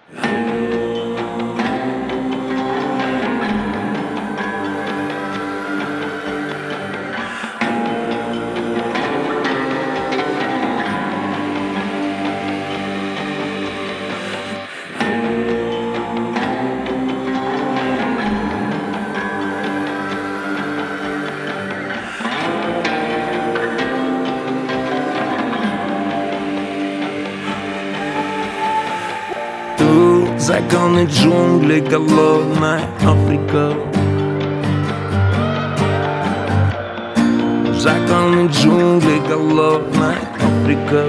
Законы джунглей, голодная Африка. Законы джунглей, голодная Африка.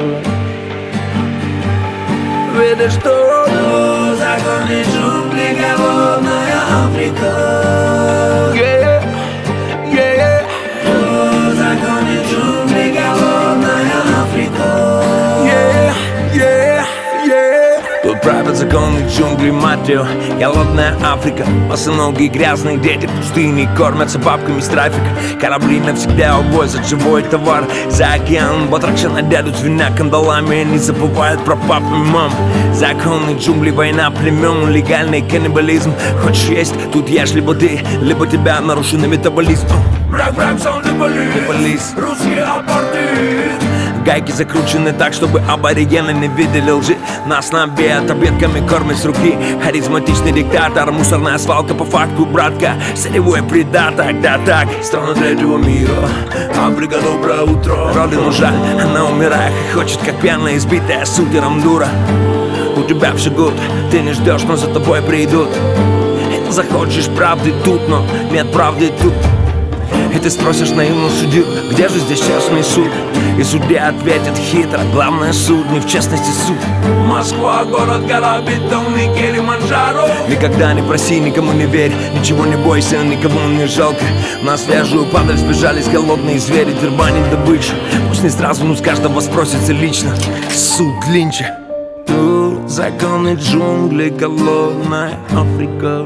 Видишь, что законы джунглей, голодная Африка. Yeah, yeah. Законы джунглей, голодная Африка. Yeah, yeah, yeah. Тут правят законы джунглей, мать ее, голодная Африка. Босоногие грязные дети в пустыне кормятся бабками с трафика. Корабли навсегда увозят живой товар за океан. Батракши надядут свиня кандалами, не забывают про папу и маму. Законы джунглей, война племен, легальный каннибализм. Хочешь есть, тут ешь либо ты, либо тебя нарушенный метаболизм. Враг, сон, либо русский апартеид. Гайки закручены так, чтобы аборигены не видели лжи. Нас набеят таблетками, кормят с руки. Харизматичный диктатор, мусорная свалка по факту, братка. Сырьевой придаток, да так. Страна третьего мира, Африка, доброе утро. Родину жаль, она умирает, хочет как пьяная, избитая сутером дура. У тебя все гуд, ты не ждешь, но за тобой придут. И ты захочешь правды тут, но нет правды тут. И ты спросишь наивную судью, где же здесь честный суд? И судья ответит хитро, главное суд, не в честности суд. Москва, город, гора, бетонный Килиманджаро. Никогда не проси, никому не верь, ничего не бойся, никому не жалко. На свежую падаль сбежались голодные звери, дербанить добычу. Пусть не сразу, но с каждого спросится лично. Суд Линча. Тут законы джунглей, голодная Африка.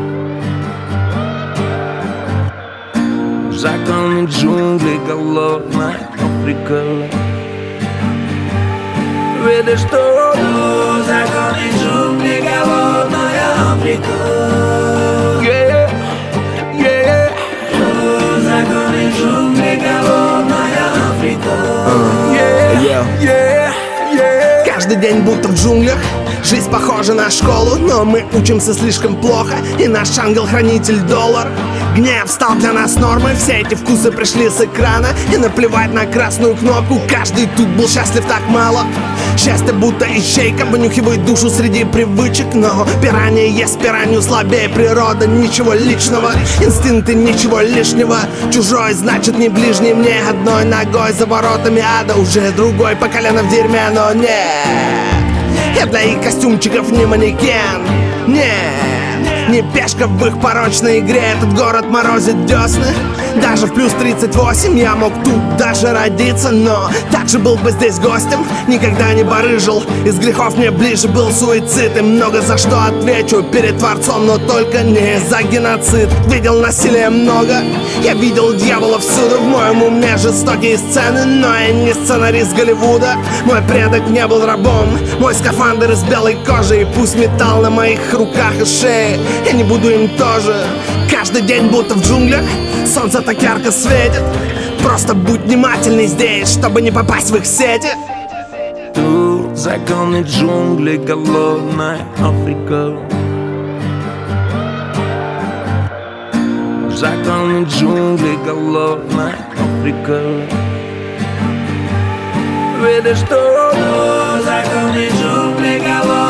Законы джунглей, голодная Африка. Видишь, что законы джунглей, голодная Африка. Yeah, yeah. Законы джунглей, голодная Африка. Yeah, yeah, yeah. Каждый день будто в джунглях. Жизнь похожа на школу, но мы учимся слишком плохо. И наш ангел-хранитель доллар. Гнев стал для нас нормой. Все эти вкусы пришли с экрана. И наплевать на красную кнопку. Каждый тут был счастлив так мало. Счастье будто ищейка, вынюхивает душу среди привычек. Но пиранья ест пиранью слабее природа. Ничего личного, инстинкты ничего лишнего. Чужой значит не ближний мне. Одной ногой за воротами ада, уже другой по колено в дерьме. Но нет, я для их костюмчиков не манекен. Нет, не пешка в их порочной игре. Этот город морозит десны. Даже в плюс 38 я мог тут даже родиться. Но также был бы здесь гостем. Никогда не барыжил. Из грехов мне ближе был суицид. И много за что отвечу перед Творцом, но только не за геноцид. Видел насилия много. Я видел дьявола всюду. В моем уме жестокие сцены. Но я не сценарист Голливуда. Мой предок не был рабом. Мой скафандр из белой кожи. И пусть металл на моих руках и шее, я не буду им тоже. Каждый день будто в джунглях. Солнце так ярко светит. Просто будь внимательный здесь, чтобы не попасть в их сети. Тут законы джунглей, голодная Африка. Законы джунглей, голодная Африка. Видишь, что законы джунглей, голодная